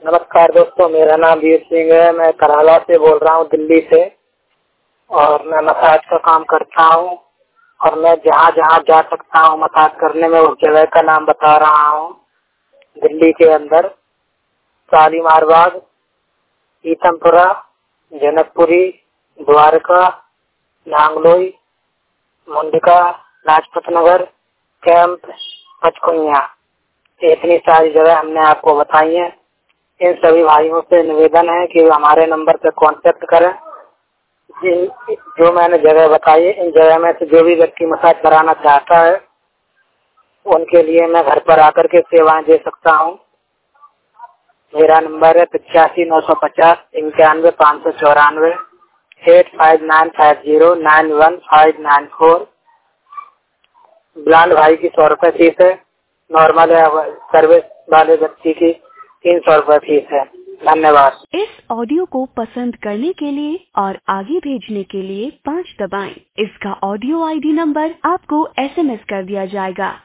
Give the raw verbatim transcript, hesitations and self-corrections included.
नमस्कार दोस्तों, मेरा नाम वीर सिंह है। मैं कराला से बोल रहा हूँ, दिल्ली से। और मैं मसाज का काम करता हूँ और मैं जहाँ जहाँ जा सकता हूँ मसाज करने में उस जगह का नाम बता रहा हूँ। दिल्ली के अंदर शालीमार बाग, पीतमपुरा, जनकपुरी, द्वारका, नांगलोई, मुंडिका, लाजपत नगर, कैंप, पचकुनिया, इतनी सारी जगह हमने आपको बताई है। इन सभी भाइयों से निवेदन है कि हमारे नंबर पर कांटेक्ट करें। जिन जो मैंने जगह बताई है, इन जगह में से जो भी व्यक्ति मसाज कराना चाहता है उनके लिए मैं घर पर आकर के सेवाएं दे सकता हूं। मेरा नंबर है पचासी नौ सौ पचास इक्यानवे पाँच सौ चौरानवे eight five nine five zero nine one five nine four. Blind भाई की सौ रुपए फीस है, नॉर्मल सर्विस वाले व्यक्ति की तीन सौ रुपए फीस है। धन्यवाद। इस ऑडियो को पसंद करने के लिए और आगे भेजने के लिए पाँच दबाएं। इसका ऑडियो आईडी नंबर आपको एसएमएस कर दिया जाएगा।